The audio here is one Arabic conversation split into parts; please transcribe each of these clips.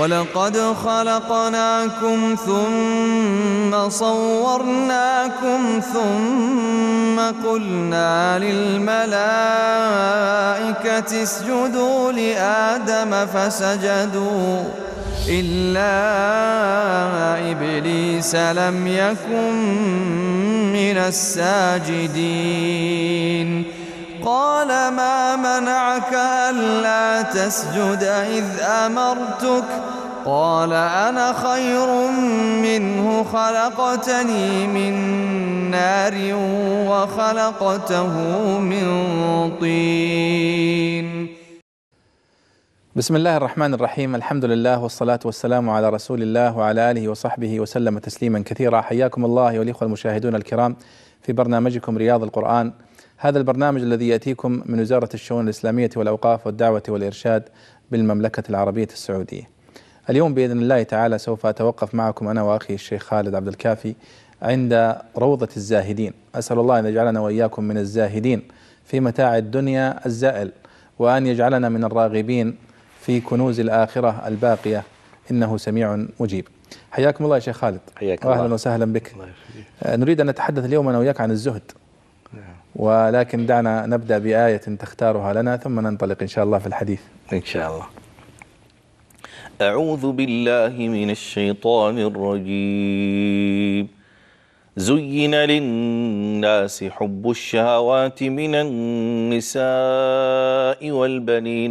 ولقد خلقناكم ثم صورناكم ثم قلنا للملائكة اسجدوا لآدم فسجدوا إلا إبليس لم يكن من الساجدين. قال ما منعك ألا تسجد إذ أمرتك؟ قال أنا خير منه خلقتني من نار وخلقته من طين. بسم الله الرحمن الرحيم. الحمد لله والصلاة والسلام على رسول الله وعلى آله وصحبه وسلم تسليما كثيرا. حياكم الله والإخوة المشاهدون الكرام في برنامجكم رياض القرآن، هذا البرنامج الذي يأتيكم من وزارة الشؤون الإسلامية والأوقاف والدعوة والإرشاد بالمملكة العربية السعودية. اليوم بإذن الله تعالى سوف أتوقف معكم أنا وأخي الشيخ خالد عبد الكافي عند روضة الزاهدين. أسأل الله أن يجعلنا وإياكم من الزاهدين في متاع الدنيا الزائل، وأن يجعلنا من الراغبين في كنوز الآخرة الباقية، إنه سميع مجيب. حياكم الله يا شيخ خالد. وأهلا وسهلا بك. نريد أن نتحدث اليوم أنا وياك عن الزهد، ولكن دعنا نبدأ بآية تختارها لنا ثم ننطلق إن شاء الله في الحديث إن شاء الله. أعوذ بالله من الشيطان الرجيم. زين للناس حب الشهوات من النساء والبنين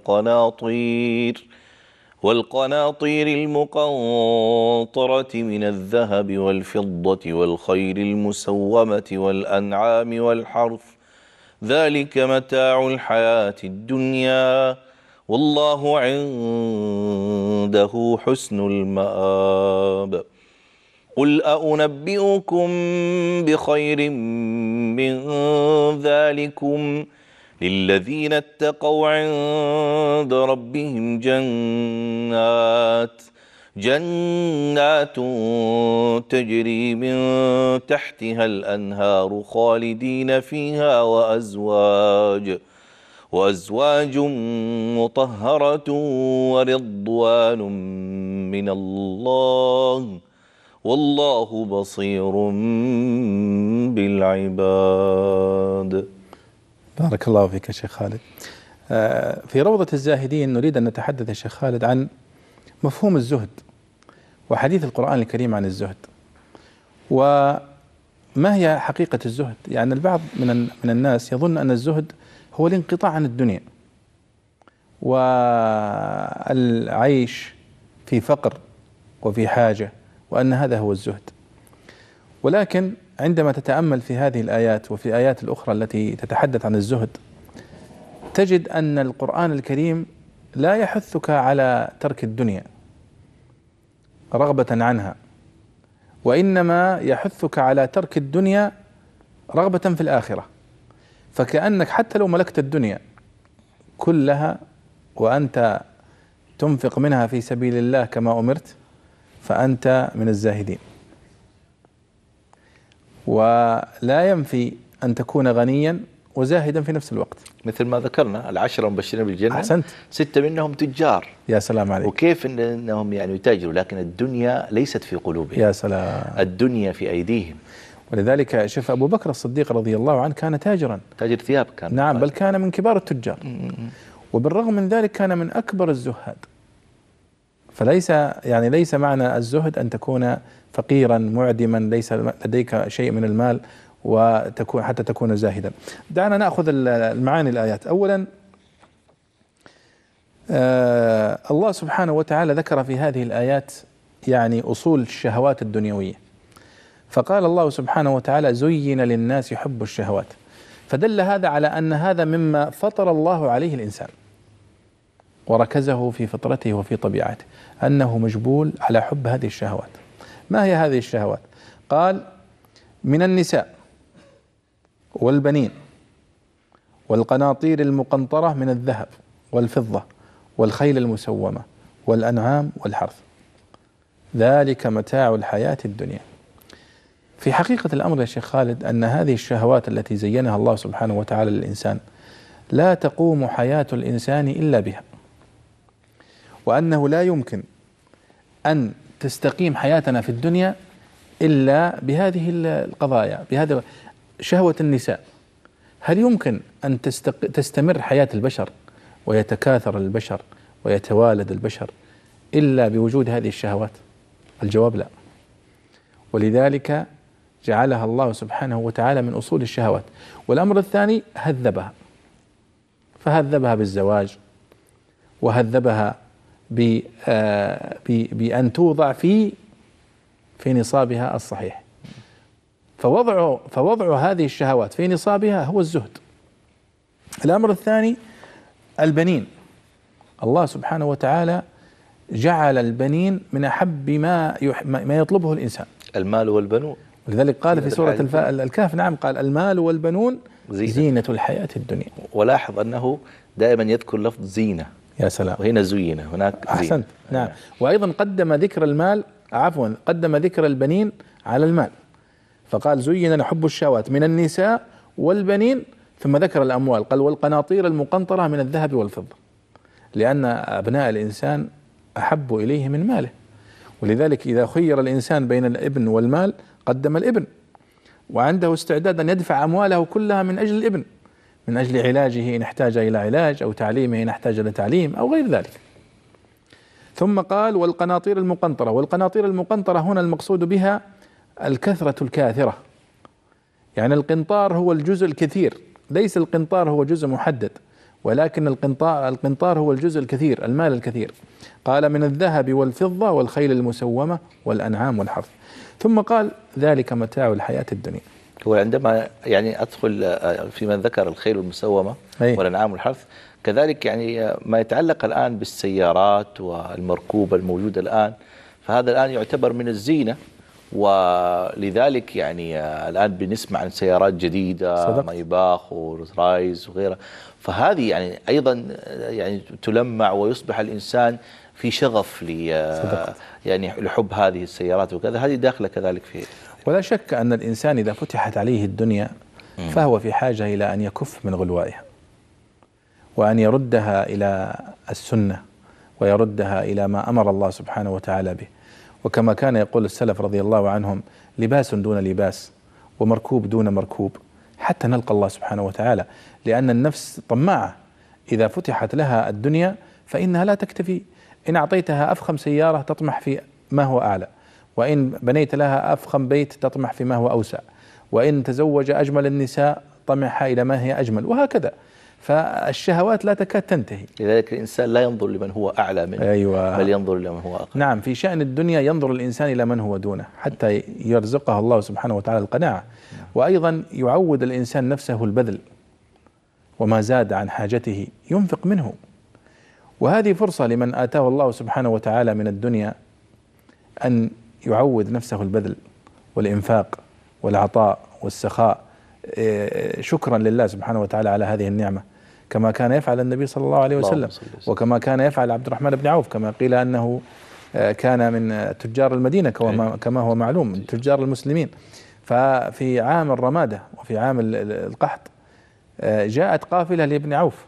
والقناطير المقنطرة من الذهب والفضة والخيل المسومة والأنعام والحرث، ذلك متاع الحياة الدنيا والله عنده حسن المآب. قل أنبئكم بخير من ذلكم للذين اتقوا عند ربهم جنات تجري من تحتها الأنهار خالدين فيها وأزواج مطهرة ورضوان من الله والله بصير بالعباد. بارك الله فيك يا شيخ خالد. في روضة الزاهدين نريد أن نتحدث يا شيخ خالد عن مفهوم الزهد وحديث القرآن الكريم عن الزهد، وما هي حقيقة الزهد. يعني البعض من الناس يظن أن الزهد هو الانقطاع عن الدنيا والعيش في فقر وفي حاجة، وأن هذا هو الزهد. ولكن عندما تتأمل في هذه الآيات وفي آيات الأخرى التي تتحدث عن الزهد، تجد أن القرآن الكريم لا يحثك على ترك الدنيا رغبة عنها، وإنما يحثك على ترك الدنيا رغبة في الآخرة. فكأنك حتى لو ملكت الدنيا كلها وأنت تنفق منها في سبيل الله كما أمرت، فأنت من الزاهدين. ولا ينفي أن تكون غنيا وزاهدا في نفس الوقت، مثل ما ذكرنا العشرة المبشرين بالجنة. أحسنت. 6 منهم تجار. يا سلام عليك. وكيف إنهم يعني يتاجروا، لكن الدنيا ليست في قلوبهم. يا سلام. الدنيا في أيديهم. ولذلك شوف أبو بكر الصديق رضي الله عنه كان تاجرا، تاجر ثياب كان. نعم، بل كان من كبار التجار، وبالرغم من ذلك كان من أكبر الزهاد. ليس معنى الزهد أن تكون فقيرا معدما ليس لديك شيء من المال حتى تكون زاهدا. دعنا نأخذ المعاني الآيات. أولا الله سبحانه وتعالى ذكر في هذه الآيات يعني أصول الشهوات الدنيوية، فقال الله سبحانه وتعالى زين للناس حب الشهوات، فدل هذا على أن هذا مما فطر الله عليه الإنسان وركزه في فطرته وفي طبيعته، أنه مجبول على حب هذه الشهوات. ما هي هذه الشهوات؟ قال من النساء والبنين والقناطير المقنطرة من الذهب والفضة والخيل المسومة والأنعام والحرث، ذلك متاع الحياة الدنيا. في حقيقة الأمر يا شيخ خالد أن هذه الشهوات التي زينها الله سبحانه وتعالى للإنسان لا تقوم حياة الإنسان إلا بها، وأنه لا يمكن أن تستقيم حياتنا في الدنيا إلا بهذه القضايا، بهذه شهوة النساء. هل يمكن أن تستمر حياة البشر ويتكاثر البشر ويتوالد البشر إلا بوجود هذه الشهوات؟ الجواب لا. ولذلك جعلها الله سبحانه وتعالى من أصول الشهوات. والأمر الثاني هذبها، فهذبها بالزواج، وهذبها بأن توضع في نصابها الصحيح. فوضع هذه الشهوات في نصابها هو الزهد. الأمر الثاني البنين. الله سبحانه وتعالى جعل البنين من أحب ما يطلبه الإنسان، المال والبنون. ولذلك قال في سورة الكهف، نعم، قال المال والبنون زينة الحياة الدنيا. ولاحظ أنه دائما يذكر لفظ زينة. يا سلام. وهنا زينة، هناك زينة. أحسنت. نعم. وأيضا قدم ذكر المال، قدم ذكر البنين على المال، فقال زين حب الشهوات من النساء والبنين، ثم ذكر الأموال، قال والقناطير المقنطرة من الذهب والفضة، لأن أبناء الإنسان أحب إليه من ماله. ولذلك إذا خير الإنسان بين الابن والمال قدم الابن، وعنده استعداد أن يدفع أمواله كلها من أجل الابن، من أجل علاجه إن احتاج إلى علاج، أو تعليمه إن احتاج إلى تعليم، أو غير ذلك. ثم قال والقناطير المقنطرة. والقناطير المقنطرة هنا المقصود بها الكثرة الكاثرة، يعني القنطار هو الجزء الكثير، ليس القنطار هو جزء محدد، ولكن القنطار هو الجزء الكثير، المال الكثير. قال من الذهب والفضة والخيل المسومة والأنعام والحرث. ثم قال ذلك متاع الحياة الدنيا. هو عندما يعني أدخل في من ذكر الخيل المسومة والأنعام والحرث، كذلك يعني ما يتعلق الآن بالسيارات والمركوبة الموجودة الآن، فهذا الآن يعتبر من الزينة. ولذلك يعني الآن بنسمع عن سيارات جديدة، مايباخ ورايز وغيرها، فهذه يعني أيضا يعني تلمع ويصبح الإنسان في شغف يعني لحب هذه السيارات وكذا، هذه داخلة كذلك في. ولا شك أن الإنسان إذا فتحت عليه الدنيا فهو في حاجة إلى أن يكف من غلوائها، وأن يردها إلى السنة، ويردها إلى ما أمر الله سبحانه وتعالى به. وكما كان يقول السلف رضي الله عنهم: لباس دون لباس، ومركوب دون مركوب، حتى نلقى الله سبحانه وتعالى. لأن النفس طماعة، إذا فتحت لها الدنيا فإنها لا تكتفي. إن أعطيتها أفخم سيارة تطمح في ما هو أعلى، وإن بنيت لها أفخم بيت تطمح في ما هو أوسع، وإن تزوج أجمل النساء طمح إلى ما هي أجمل، وهكذا. فالشهوات لا تكاد تنتهي. لذلك الإنسان لا ينظر لمن هو أعلى منه، أيوة، بل ينظر لمن هو أقل. نعم، في شأن الدنيا ينظر الإنسان إلى من هو دونه حتى يرزقه الله سبحانه وتعالى القناعة. وأيضا يعود الإنسان نفسه البذل، وما زاد عن حاجته ينفق منه. وهذه فرصة لمن آتاه الله سبحانه وتعالى من الدنيا أن يعود نفسه البذل والإنفاق والعطاء والسخاء، شكرا لله سبحانه وتعالى على هذه النعمة، كما كان يفعل النبي صلى الله عليه وسلم، وكما كان يفعل عبد الرحمن بن عوف، كما قيل أنه كان من تجار المدينة كما هو معلوم، من تجار المسلمين. ففي عام الرمادة وفي عام القحط جاءت قافلة لابن عوف،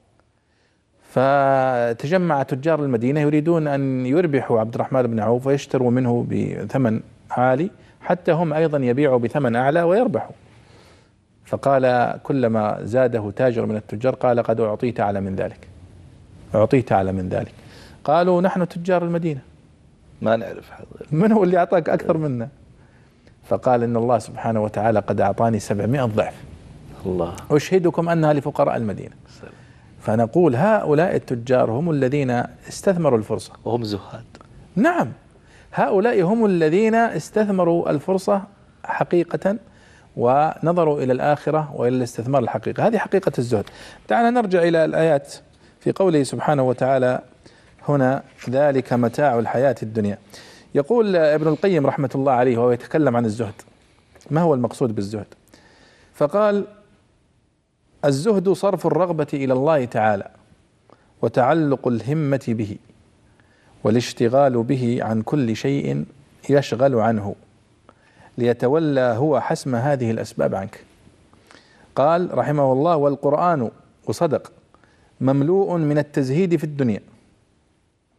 فتجمع تجار المدينة يريدون أن يربحوا عبد الرحمن بن عوف ويشتروا منه بثمن عالي، حتى هم أيضا يبيعوا بثمن أعلى ويربحوا. فقال كلما زاده تاجر من التجار قال قد أعطيت أعلى من ذلك، أعطيت أعلى من ذلك. قالوا نحن تجار المدينة ما نعرف من هو اللي أعطاك أكثر منا. فقال إن الله سبحانه وتعالى قد أعطاني 700 ضعف، الله أشهدكم أنها لفقراء المدينة. فنقول هؤلاء التجار هم الذين استثمروا الفرصة، وهم زهاد. نعم، هؤلاء هم الذين استثمروا الفرصة حقيقة، ونظروا إلى الآخرة وإلى الاستثمار الحقيقي. هذه حقيقة الزهد. دعنا نرجع إلى الآيات في قوله سبحانه وتعالى هنا: ذلك متاع الحياة الدنيا. يقول ابن القيم رحمة الله عليه وهو يتكلم عن الزهد، ما هو المقصود بالزهد؟ فقال: الزهد صرف الرغبة إلى الله تعالى، وتعلق الهمة به، والاشتغال به عن كل شيء يشغل عنه، ليتولى هو حسم هذه الأسباب عنك. قال رحمه الله: والقرآن، وصدق، مملوء من التزهيد في الدنيا،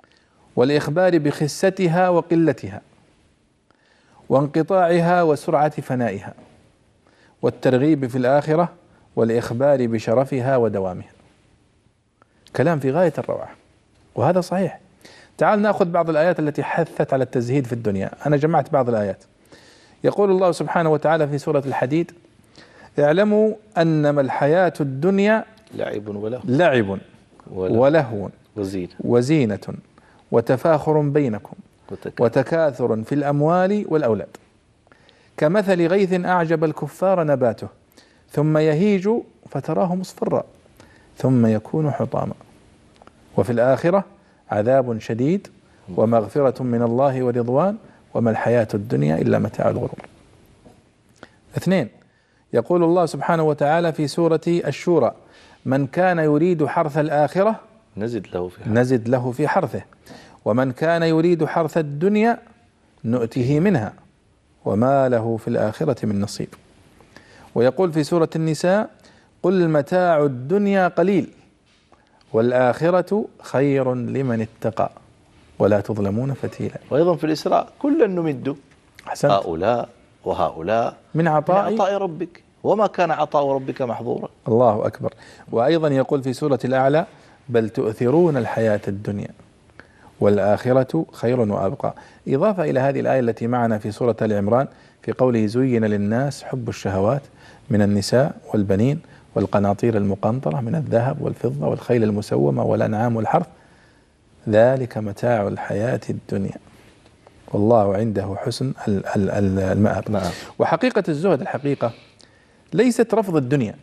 والإخبار بخستها وقلتها وانقطاعها وسرعة فنائها، والترغيب في الآخرة والإخبار بشرفها ودوامها. كلام في غاية الروعة، وهذا صحيح. تعال نأخذ بعض الآيات التي حثت على التزهيد في الدنيا. أنا جمعت بعض الآيات. يقول الله سبحانه وتعالى في سورة الحديد: اعلموا أنما الحياة الدنيا لعب ولهو وزينة وتفاخر بينكم وتكاثر في الأموال والأولاد كمثل غيث أعجب الكفار نباته ثم يهيج فتراه مصفرا ثم يكون حطاما وفي الآخرة عذاب شديد ومغفرة من الله ورضوان وما الحياة الدنيا إلا متاع الغرور. 2. يقول الله سبحانه وتعالى في سورة الشورى: من كان يريد حرث الآخرة نزد له في حرثه ومن كان يريد حرث الدنيا نؤته منها وما له في الآخرة من نصيب. ويقول في سورة النساء: قل متاع الدنيا قليل والآخرة خير لمن اتقى ولا تظلمون فتيلا. وأيضا في الإسراء: كلا نمد هؤلاء وهؤلاء من عطاء ربك وما كان عطاء ربك محظورا. الله أكبر. وأيضا يقول في سورة الأعلى: بل تؤثرون الحياة الدنيا والآخرة خير وأبقى. إضافة إلى هذه الآية التي معنا في سورة آل عمران في قوله: زين للناس حب الشهوات من النساء والبنين والقناطير المقنطرة من الذهب والفضة والخيل المسومة والأنعام والحرث ذلك متاع الحياة الدنيا والله عنده حسن المآب. وحقيقة الزهد الحقيقة ليست رفض الدنيا،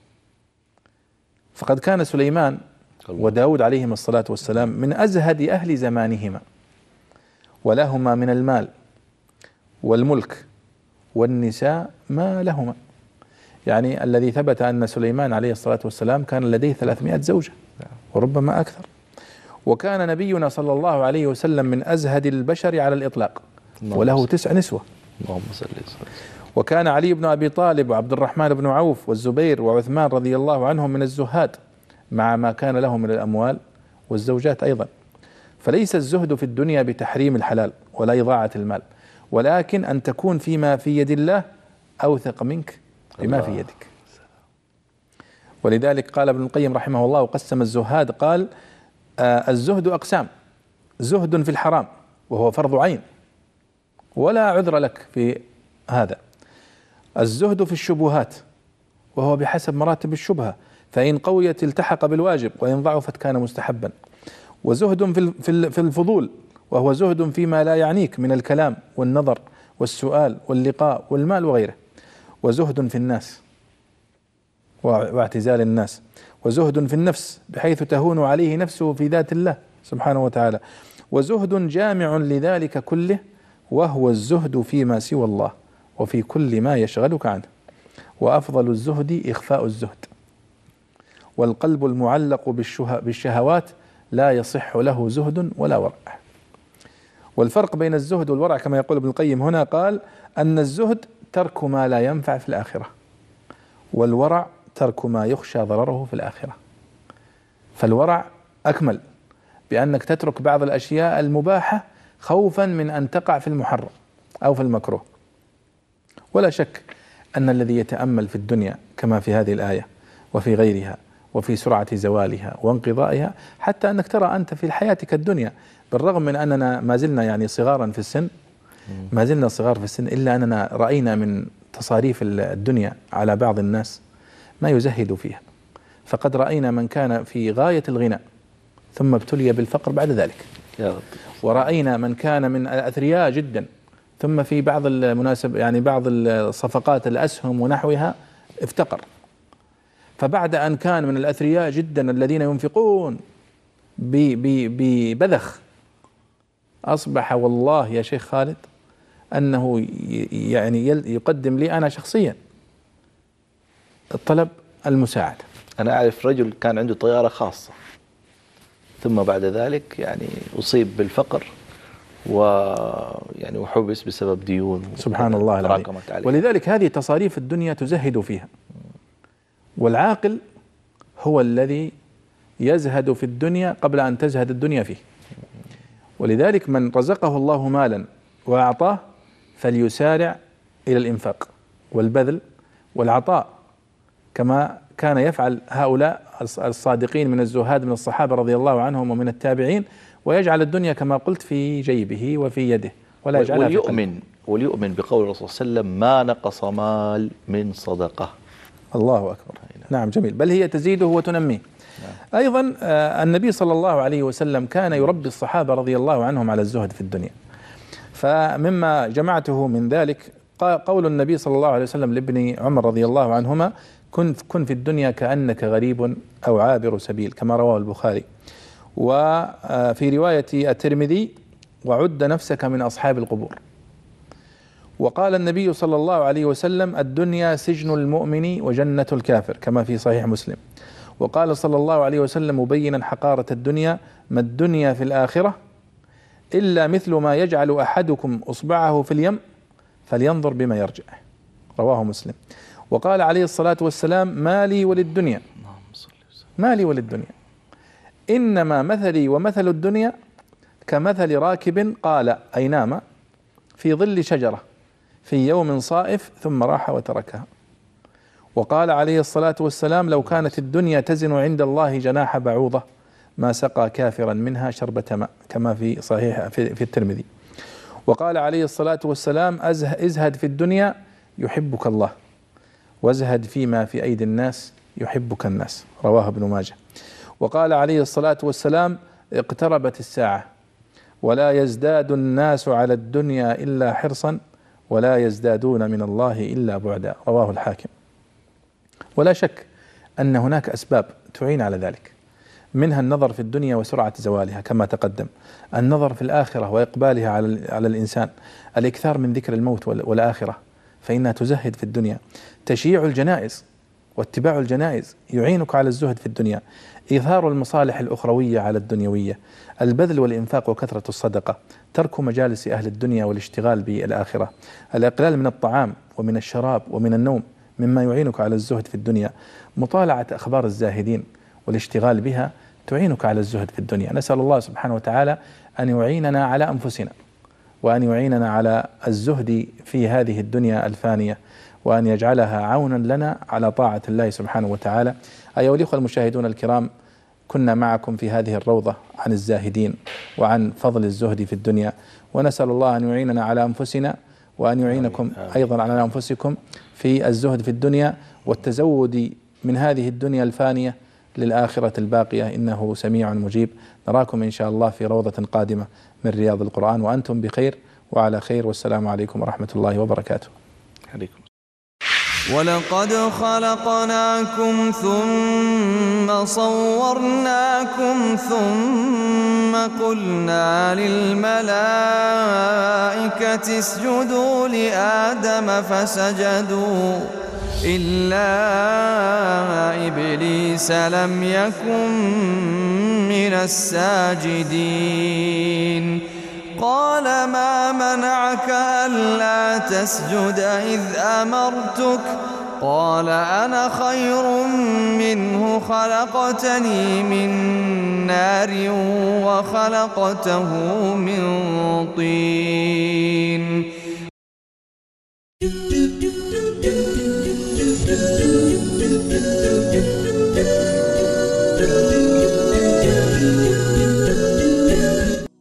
فقد كان سليمان وداود عليهما الصلاة والسلام من أزهد أهل زمانهما ولهما من المال والملك والنساء ما لهما. يعني الذي ثبت أن سليمان عليه الصلاة والسلام كان لديه 300 زوجة وربما أكثر، وكان نبينا صلى الله عليه وسلم من أزهد البشر على الإطلاق وله 9 نسوة. وكان علي بن أبي طالب وعبد الرحمن بن عوف والزبير وعثمان رضي الله عنهم من الزهاد مع ما كان لهم من الأموال والزوجات أيضا. فليس الزهد في الدنيا بتحريم الحلال ولا إضاعة المال، ولكن أن تكون فيما في يد الله أوثق منك بما في يدك. ولذلك قال ابن القيم رحمه الله وقسم الزهاد قال: الزهد أقسام: زهد في الحرام وهو فرض عين ولا عذر لك في هذا، الزهد في الشبهات وهو بحسب مراتب الشبهة، فإن قويت التحق بالواجب وإن ضعفت كان مستحبا، وزهد في الفضول وهو زهد فيما لا يعنيك من الكلام والنظر والسؤال واللقاء والمال وغيره، وزهد في الناس واعتزال الناس، وزهد في النفس بحيث تهون عليه نفسه في ذات الله سبحانه وتعالى، وزهد جامع لذلك كله وهو الزهد فيما سوى الله وفي كل ما يشغلك عنه. وأفضل الزهد إخفاء الزهد، والقلب المعلق بالشهوات لا يصح له زهد ولا ورع. والفرق بين الزهد والورع كما يقول ابن القيم هنا قال أن الزهد ترك ما لا ينفع في الآخرة، والورع ترك ما يخشى ضرره في الآخرة. فالورع أكمل بأنك تترك بعض الأشياء المباحة خوفا من أن تقع في المحرم أو في المكروه. ولا شك أن الذي يتأمل في الدنيا كما في هذه الآية وفي غيرها وفي سرعة زوالها وانقضائها، حتى أنك ترى أنت في حياتك الدنيا بالرغم من أننا ما زلنا يعني صغارا في السن، ما زلنا صغار في السن، إلا أننا رأينا من تصاريف الدنيا على بعض الناس ما يزهد فيها. فقد رأينا من كان في غاية الغنى ثم ابتلي بالفقر بعد ذلك، ورأينا من كان من الأثرياء جدا ثم في بعض المناسب يعني بعض الصفقات الأسهم ونحوها افتقر. فبعد أن كان من الأثرياء جدا الذين ينفقون ببذخ أصبح والله يا شيخ خالد أنه يعني يقدم لي أنا شخصيا الطلب المساعدة. أنا أعرف رجل كان عنده طيارة خاصة ثم بعد ذلك يعني أصيب بالفقر ويعني وحبس بسبب ديون سبحان الله العظيم. ولذلك هذه تصاريف الدنيا تزهد فيها، والعاقل هو الذي يزهد في الدنيا قبل أن تزهد الدنيا فيه. ولذلك من رزقه الله مالا وأعطاه فليسارع إلى الإنفاق والبذل والعطاء، كما كان يفعل هؤلاء الصادقين من الزهاد من الصحابة رضي الله عنهم ومن التابعين، ويجعل الدنيا كما قلت في جيبه وفي يده ولا يجعلها في قلبه. وليؤمن بقول الرسول صلى الله عليه وسلم: ما نقص مال من صدقة. الله أكبر. نعم جميل، بل هي تزيده وتنميه. أيضا النبي صلى الله عليه وسلم كان يربي الصحابة رضي الله عنهم على الزهد في الدنيا، فمما جمعته من ذلك قول النبي صلى الله عليه وسلم لابن عمر رضي الله عنهما: كن في الدنيا كأنك غريب أو عابر سبيل، كما رواه البخاري. وفي رواية الترمذي: وعد نفسك من أصحاب القبور. وقال النبي صلى الله عليه وسلم: الدنيا سجن المؤمن وجنة الكافر، كما في صحيح مسلم. وقال صلى الله عليه وسلم مبينا حقارة الدنيا: ما الدنيا في الآخرة إلا مثل ما يجعل أحدكم أصبعه في اليم فلينظر بما يرجع، رواه مسلم. وقال عليه الصلاة والسلام: ما لي وللدنيا، ما لي وللدنيا، إنما مثلي ومثل الدنيا كمثل راكب قال أي نام في ظل شجرة في يوم صائف ثم راح وتركها. وقال عليه الصلاة والسلام: لو كانت الدنيا تزن عند الله جناح بعوضة ما سقى كافرا منها شربة ماء، كما في صحيح في الترمذي. وقال عليه الصلاة والسلام: ازهد في الدنيا يحبك الله، وازهد فيما في أيدي الناس يحبك الناس، رواه ابن ماجه. وقال عليه الصلاة والسلام: اقتربت الساعة ولا يزداد الناس على الدنيا إلا حرصا ولا يزدادون من الله إلا بعدا، رواه الحاكم. ولا شك أن هناك أسباب تعين على ذلك، منها النظر في الدنيا وسرعة زوالها كما تقدم، النظر في الآخرة وإقبالها على الإنسان، الإكثار من ذكر الموت والآخرة فإنها تزهد في الدنيا، تشييع الجنائز واتباع الجنائز يعينك على الزهد في الدنيا، إيثار المصالح الأخروية على الدنيوية، البذل والإنفاق وكثرة الصدقة، ترك مجالس أهل الدنيا والاشتغال بالآخرة، الإقلال من الطعام ومن الشراب ومن النوم مما يعينك على الزهد في الدنيا، مطالعة أخبار الزاهدين والاشتغال بها تعينك على الزهد في الدنيا. نسأل الله سبحانه وتعالى أن يعيننا على أنفسنا، وأن يعيننا على الزهد في هذه الدنيا الفانية، وأن يجعلها عونا لنا على طاعة الله سبحانه وتعالى. أيها الإخوة المشاهدون الكرام، كنا معكم في هذه الروضة عن الزاهدين وعن فضل الزهد في الدنيا، ونسأل الله أن يعيننا على أنفسنا وأن يعينكم أيضا على أنفسكم في الزهد في الدنيا والتزود من هذه الدنيا الفانية للآخرة الباقية، إنه سميع مجيب. نراكم إن شاء الله في روضة قادمة من رياض القرآن وأنتم بخير وعلى خير، والسلام عليكم ورحمة الله وبركاته. عليكم. ولقد خلقناكم ثم صورناكم ثم قلنا للملائكة اسجدوا لآدم فسجدوا إلا إبليس لم يكن من الساجدين. قال ما منعك ألا تسجد إذ أمرتك؟ قال أنا خير منه خلقتني من نار وخلقته من طين.